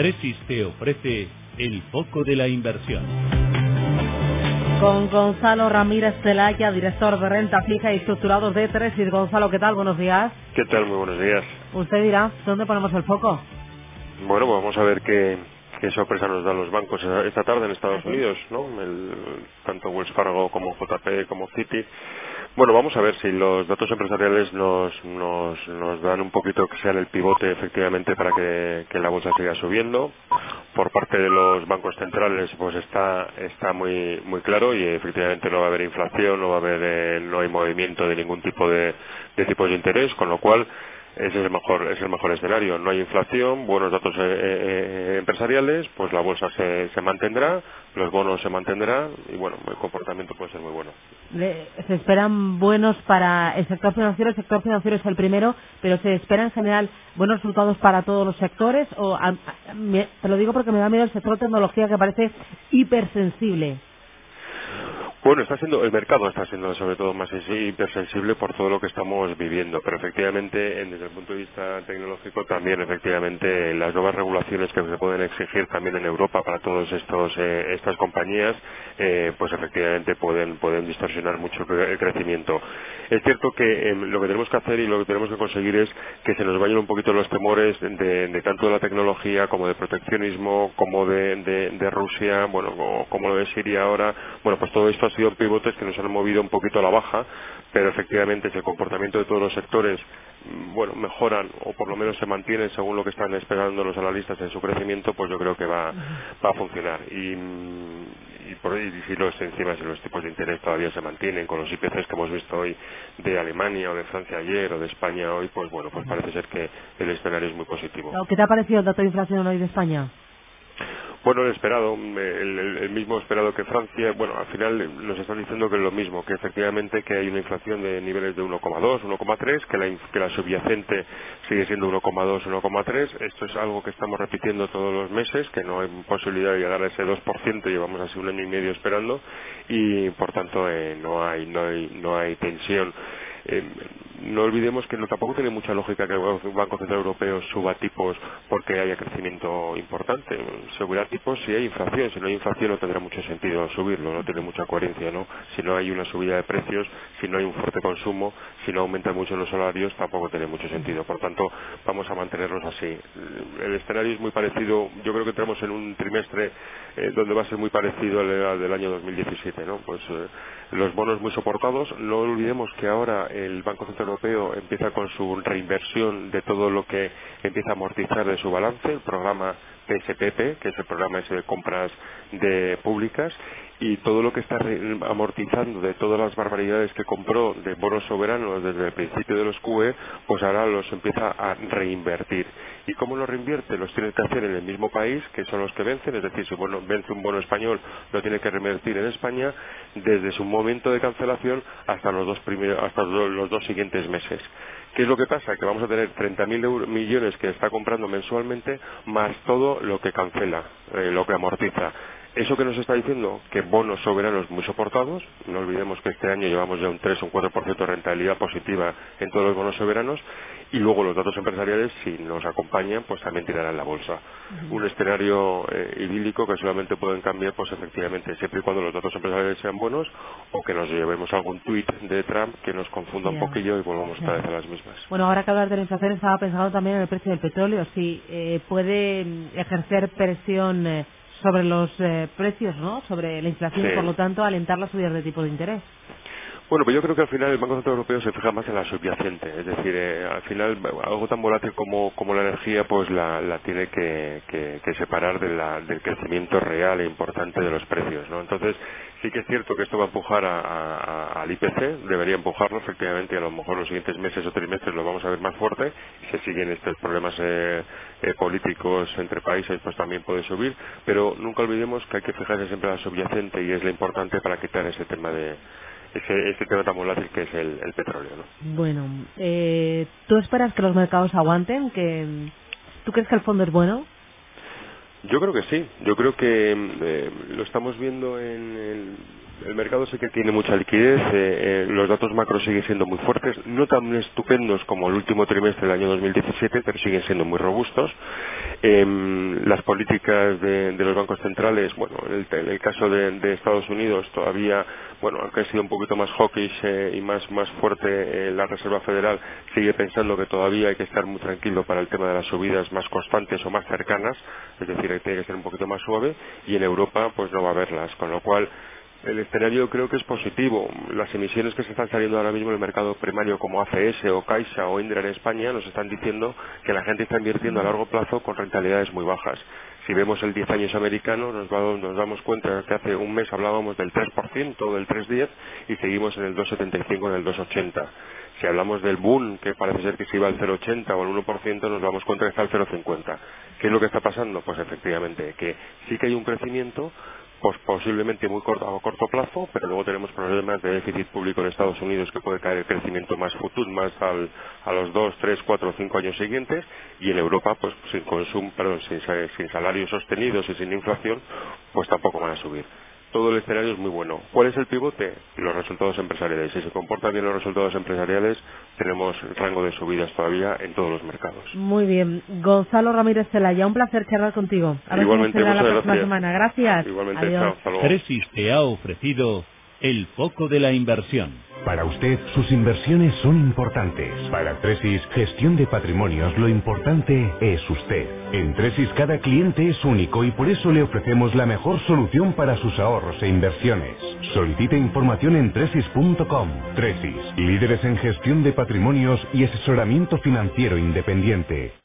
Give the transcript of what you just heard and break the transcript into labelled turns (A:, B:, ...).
A: Precis te ofrece el foco de la inversión.
B: Con Gonzalo Ramírez Celaya, director de renta fija y estructurados de Precis. Gonzalo, ¿qué tal? Buenos días.
C: ¿Qué tal? Muy buenos días.
B: Usted dirá, ¿dónde ponemos el foco?
C: Bueno, pues vamos a ver qué sorpresa nos dan los bancos esta tarde en Estados
B: ¿Ah, sí?
C: Unidos, ¿no? Tanto Wells Fargo como JP como Citi. Bueno, vamos a ver si los datos empresariales nos dan un poquito que sean el pivote efectivamente para que la bolsa siga subiendo. Por parte de los bancos centrales, pues está muy claro y efectivamente no va a haber inflación, no hay movimiento de ningún tipo de tipos de interés, con lo cual ese es el mejor escenario. No hay inflación, buenos datos empresariales, pues la bolsa se mantendrá, los bonos se mantendrán y bueno, el comportamiento puede ser muy bueno.
B: Se esperan buenos para el sector financiero. El sector financiero es el primero, pero ¿se esperan en general buenos resultados para todos los sectores? Te lo digo porque me da miedo el sector de tecnología, que parece hipersensible.
C: Bueno, el mercado está siendo sobre todo más hipersensible por todo lo que estamos viviendo, pero efectivamente desde el punto de vista tecnológico también efectivamente las nuevas regulaciones que se pueden exigir también en Europa para todos estas compañías, pues efectivamente pueden distorsionar mucho el crecimiento. Es cierto que lo que tenemos que hacer y lo que tenemos que conseguir es que se nos vayan un poquito los temores de tanto de la tecnología como de proteccionismo, como de Rusia, bueno, como lo de Siria ahora. Bueno, pues todo esto ha sido pivotes que nos han movido un poquito a la baja, pero efectivamente si el comportamiento de todos los sectores bueno, mejoran o por lo menos se mantienen según lo que están esperando los analistas en su crecimiento, pues yo creo que va a funcionar. Y si los tipos de interés todavía se mantienen con los IPCs que hemos visto hoy de Alemania o de Francia ayer o de España hoy, pues bueno, pues parece ser que el escenario es muy positivo.
B: ¿Qué te ha parecido el dato de inflación hoy de España?
C: Bueno, el esperado, el mismo esperado que Francia. Bueno, al final nos están diciendo que es lo mismo, que efectivamente que hay una inflación de niveles de 1,2, 1,3, que la subyacente sigue siendo 1,2, 1,3. Esto es algo que estamos repitiendo todos los meses, que no hay posibilidad de llegar a ese 2%, llevamos así un año y medio esperando, y por tanto no hay tensión. No olvidemos que tampoco tiene mucha lógica que el Banco Central Europeo suba tipos porque haya crecimiento importante. Subirá tipos si hay inflación. Si no hay inflación no tendrá mucho sentido subirlo, no tiene mucha coherencia, ¿no? Si no hay una subida de precios, si no hay un fuerte consumo, si no aumentan mucho los salarios, tampoco tiene mucho sentido. Por tanto, vamos a mantenernos así. El escenario es muy parecido. Yo creo que entramos en un trimestre donde va a ser muy parecido al del año 2017, ¿no? Pues los bonos muy soportados. No olvidemos que ahora el Banco Central Europeo empieza con su reinversión de todo lo que empieza a amortizar de su balance, el programa PSPP, que es el programa ese de compras públicas, y todo lo que está amortizando de todas las barbaridades que compró de bonos soberanos desde el principio de los QE, pues ahora los empieza a reinvertir. ¿Y cómo los reinvierte? Los tiene que hacer en el mismo país, que son los que vencen, es decir, si vence un bono español, lo tiene que reinvertir en España desde su momento de cancelación hasta los dos siguientes meses. ¿Qué es lo que pasa? Que vamos a tener 30.000 millones que está comprando mensualmente, más todo lo que cancela, lo que amortiza. ¿Eso que nos está diciendo? Que bonos soberanos muy soportados. No olvidemos que este año llevamos ya un 3 o un 4% de rentabilidad positiva en todos los bonos soberanos. Y luego los datos empresariales, si nos acompañan, pues también tirarán la bolsa. Un escenario idílico que solamente pueden cambiar, pues efectivamente, siempre y cuando los datos empresariales sean buenos, o que nos llevemos algún tuit de Trump que nos confunda un poquillo y volvamos otra vez a las mismas.
B: Bueno, ahora que hablas de la inflación, estaba pensando también en el precio del petróleo. Si puede ejercer presión sobre los precios, ¿no? Sobre la inflación y, por lo tanto, alentar las subidas de tipo de interés.
C: Bueno, pues yo creo que al final el Banco Central Europeo se fija más en la subyacente, es decir, al final algo tan volátil como la energía, pues la tiene que separar del crecimiento real e importante de los precios, ¿no? Entonces, sí que es cierto que esto va a empujar al IPC, debería empujarlo efectivamente, y a lo mejor los siguientes meses o trimestres lo vamos a ver más fuerte, y si siguen estos problemas políticos entre países, pues también puede subir, pero nunca olvidemos que hay que fijarse siempre en la subyacente y es lo importante para quitar ese tema ese tema tan volátil que es el petróleo, ¿no?
B: Bueno, ¿tú esperas que los mercados aguanten? ¿Tú crees que el fondo es bueno?
C: Yo creo que sí. Yo creo que lo estamos viendo el mercado sí que tiene mucha liquidez, los datos macro siguen siendo muy fuertes, no tan estupendos como el último trimestre del año 2017, pero siguen siendo muy robustos. Las políticas de los bancos centrales, bueno, en el caso de Estados Unidos todavía, bueno, aunque ha sido un poquito más hawkish y más fuerte la Reserva Federal, sigue pensando que todavía hay que estar muy tranquilo para el tema de las subidas más constantes o más cercanas, es decir, que tiene que ser un poquito más suave, y en Europa pues no va a haberlas, con lo cual el escenario creo que es positivo. Las emisiones que se están saliendo ahora mismo en el mercado primario como ACS o Caixa o Indra en España nos están diciendo que la gente está invirtiendo a largo plazo con rentabilidades muy bajas. Si vemos el 10 años americano nos damos cuenta que hace un mes hablábamos del 3%, del 3,10 y seguimos en el 2,75, en el 2,80. Si hablamos del boom, que parece ser que se iba al 0,80 o al 1%, nos damos cuenta que está al 0,50. ¿Qué es lo que está pasando? Pues efectivamente que sí que hay un crecimiento, pues posiblemente muy corto, a corto plazo, pero luego tenemos problemas de déficit público en Estados Unidos que puede caer el crecimiento más futuro, más a los 2, 3, 4, 5 años siguientes, y en Europa, pues sin consumo, sin salarios sostenidos y sin inflación, pues tampoco van a subir. Todo el escenario es muy bueno. ¿Cuál es el pivote? Los resultados empresariales. Si se comportan bien los resultados empresariales, tenemos rango de subidas todavía en todos los mercados.
B: Muy bien. Gonzalo Ramírez Celaya, un placer charlar contigo. A ver
C: Igualmente,
B: cómo será la
C: muchas
B: próxima
C: gracias.
B: semana. Gracias.
C: Igualmente,
B: Adiós.
C: chao, hasta luego.
A: Tresis te ha ofrecido el foco de la inversión.
D: Para usted, sus inversiones son importantes. Para Tresis, gestión de patrimonios, lo importante es usted. En Tresis, cada cliente es único y por eso le ofrecemos la mejor solución para sus ahorros e inversiones. Solicite información en tresis.com. Tresis, líderes en gestión de patrimonios y asesoramiento financiero independiente.